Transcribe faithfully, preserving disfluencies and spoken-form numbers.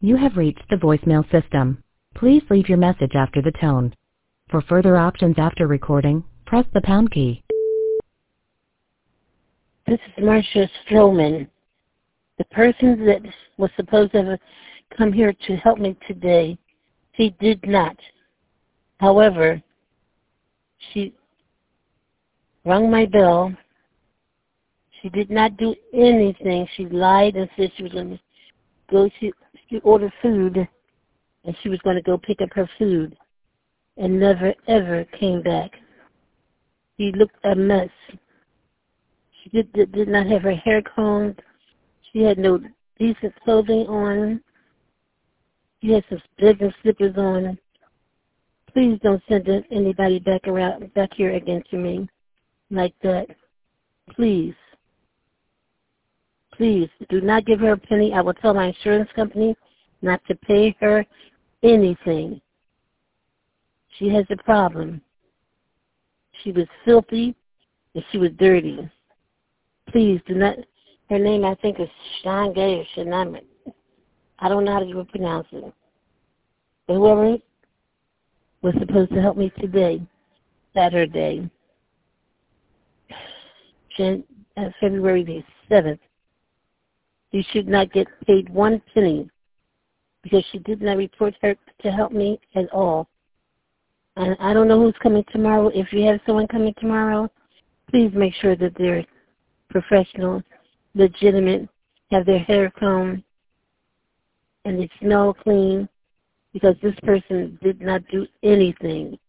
You have reached the voicemail system. Please leave your message after the tone. For further options after recording, press the pound key. This is Marcia Stroman. The person that was supposed to have come here to help me today, she did not. However, she rang my bell. She did not do anything. She lied and said she was going to go, she, she ordered food, and she was going to go pick up her food, and never, ever came back. She looked a mess. She did, did, did not have her hair combed. She had no decent clothing on. She had some begging slippers on. Please don't send anybody back around back here again to me like that. Please. Please do not give her a penny. I will tell my insurance company not to pay her anything. She has a problem. She was filthy and she was dirty. Please do not. Her name, I think, is Shange or Shaname. I don't know how to even pronounce it. But whoever was supposed to help me today, Saturday, Jan- uh, February the seventh, you should not get paid one penny because she did not report her to help me at all. And I don't know who's coming tomorrow. If you have someone coming tomorrow, please make sure that they're professional, legitimate, have their hair combed, and they smell clean, because this person did not do anything.